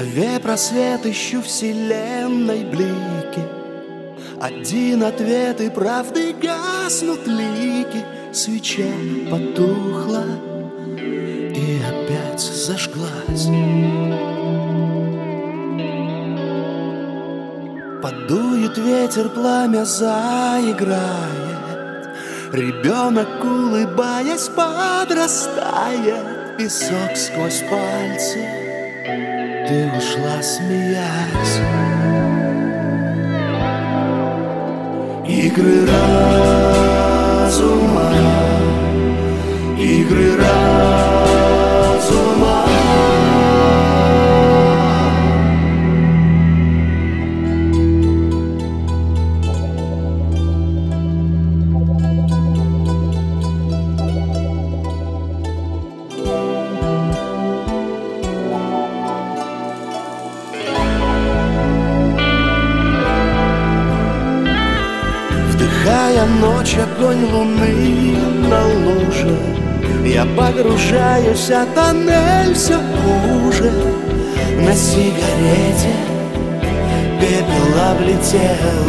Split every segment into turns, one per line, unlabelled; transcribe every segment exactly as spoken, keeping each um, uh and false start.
Зове просвет, ищу вселенной блики. Один ответ и правды гаснут лики. Свеча потухла и опять зажглась. Подует ветер, пламя заиграет. Ребенок, улыбаясь, подрастает. Песок сквозь пальцы, ты ушла, смеясь. Игры разума, игры разума. Вдыхая ночь, огонь луны на луже, я погружаюсь, а тоннель все хуже. На сигарете пепел облетел.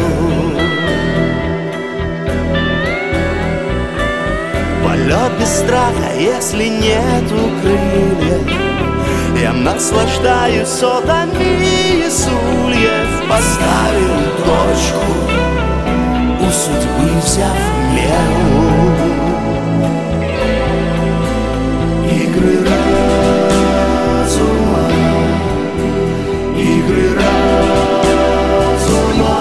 Полет без страха, если нету крыльев. Я наслаждаюсь сотами сульев. Поставил точку, у судьбы взяв мел. Игры разума, игры разума.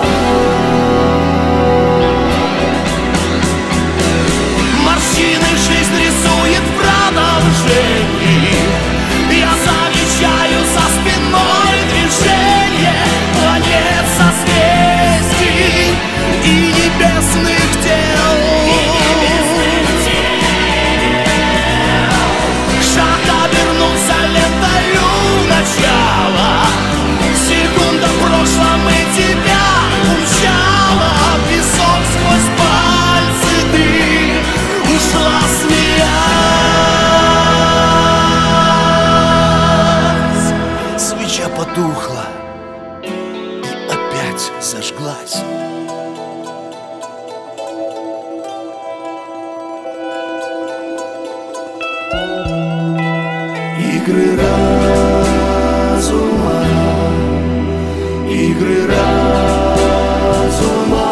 Морщины жизнь рисует в продолжении. Я замечаю за спиной движение планет, созвездий и небесных тел. Шаг обернулся лентою начала. Секунда в прошлом и тебя умчала. Песок сквозь пальцы, ты ушла, смеясь. Свеча потухла и опять зажглась. Игры разума, игры разума.